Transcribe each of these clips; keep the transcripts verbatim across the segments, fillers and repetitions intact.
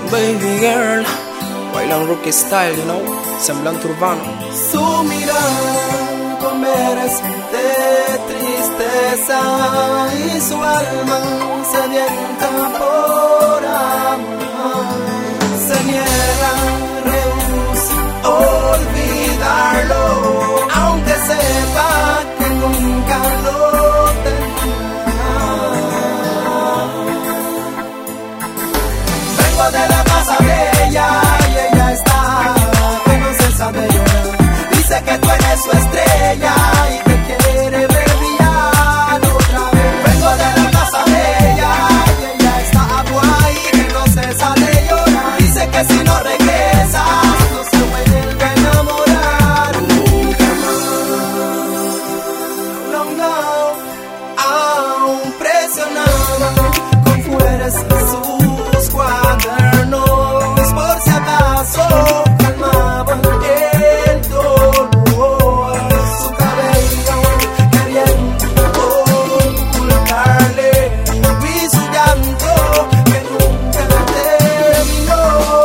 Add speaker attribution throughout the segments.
Speaker 1: Baby girl, bailan rookie style, you know, semblante urbano.
Speaker 2: Su mirada conversa de tristeza y su alma sedienta por amor. Se niega, rehúsa olvidarlo, aunque sepa que nunca lo tendrá. Vengo de la casa de ella y ella está que no cesa de llorar. Dice que tú eres su estrella y que quiere ver brillar otra vez. Vengo de la casa de ella y ella está guay que no cesa de llorar. Dice que si no regresa no se vuelve a enamorar nunca más. No, no, aún presionada con fuerzas sus cuadernos por si acaso calmaban el dolor. Su cabello queriendo ocultarle y su llanto que nunca terminó.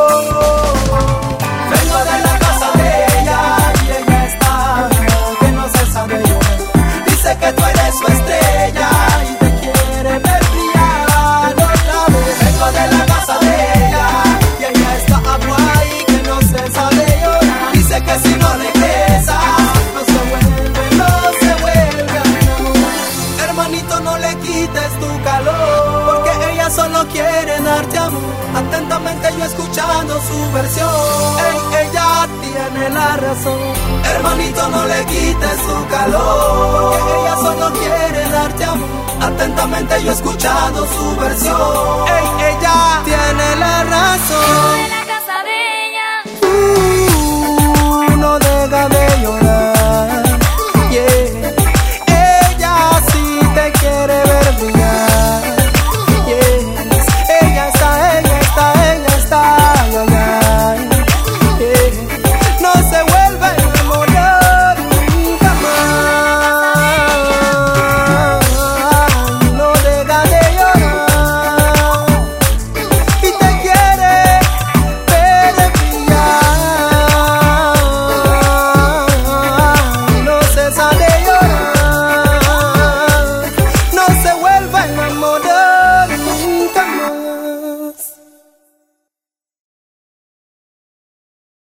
Speaker 2: Vengo de la casa de ella y ella está que no cesa de llorar. Dice que tú eres su estrella y te quiere ver brillar otra vez. Vengo de la casa de ella y ella está guay que no cesa de llorar. Dice que si no regresa no se vuelve, no se vuelve a enamorar. Hermanito, no le quites tu calor, porque ella solo quiere darte amor. Atentamente yo escuchando su versión. Ey, ella tiene la razón. Hermanito, no le quites tu calor, porque ella solo quiere darte amor. Atentamente yo escuchando su versión. Ey, ella tiene la razón.